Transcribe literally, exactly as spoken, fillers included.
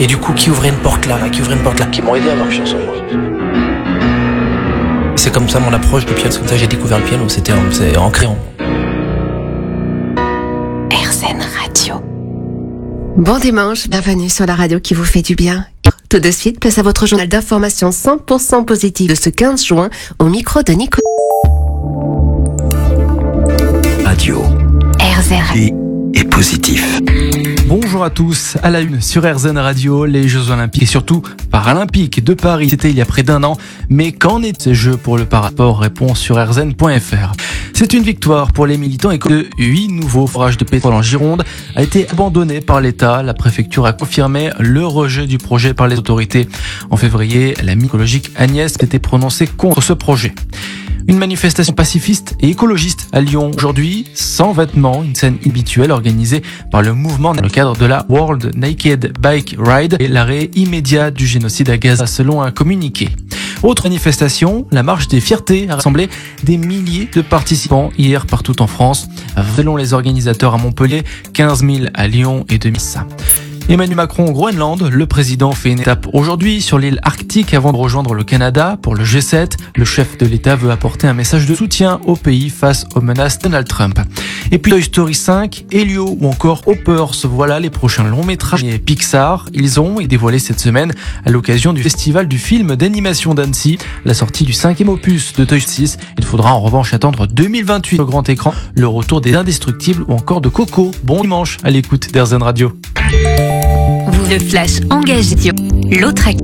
Et du coup, qui ouvrait une porte là, là, qui ouvrait une porte là, qui m'ont aidé à avoir confiance en moi. C'est comme ça mon approche du piano, c'est comme ça que j'ai découvert le piano, c'était en, c'est ancré en. R Z N Radio. Bon dimanche, bienvenue sur la radio qui vous fait du bien. Tout de suite, place à votre journal d'information cent pour cent positif de ce quinze juin au micro de Nico. Radio. R Z N Et, et positif. Bonjour à tous, à la une sur R Z N Radio, les Jeux Olympiques et surtout Paralympiques de Paris. C'était il y a près d'un an, mais qu'en est ces Jeux pour le Parasport? Réponse sur R Z N point F R. C'est une victoire pour les militants et de huit nouveaux forages de pétrole en Gironde a été abandonné par l'État. La préfecture a confirmé le rejet du projet par les autorités. En février, la ministre écologique Agnès s'était prononcée contre ce projet. Une manifestation pacifiste et écologiste à Lyon aujourd'hui, sans vêtements, une scène habituelle organisée par le mouvement dans le cadre de la World Naked Bike Ride et l'arrêt immédiat du génocide à Gaza selon un communiqué. Autre manifestation, la marche des fiertés a rassemblé des milliers de participants hier partout en France. Selon les organisateurs à Montpellier, quinze mille à Lyon et deux mille. Emmanuel Macron au Groenland, le président fait une étape aujourd'hui sur l'île Arctique avant de rejoindre le Canada pour le G sept. Le chef de l'État veut apporter un message de soutien au pays face aux menaces de Donald Trump. Et puis Toy Story cinq, Elio ou encore Hoppers, voilà les prochains longs métrages Pixar. Ils ont été dévoilés cette semaine à l'occasion du festival du film d'animation d'Annecy, la sortie du cinquième opus de Toy Story six. Il faudra en revanche attendre deux mille vingt-huit au grand écran, le retour des Indestructibles ou encore de Coco. Bon dimanche à l'écoute d'R Z N Radio. Vous le flash engagé. L'autre acte.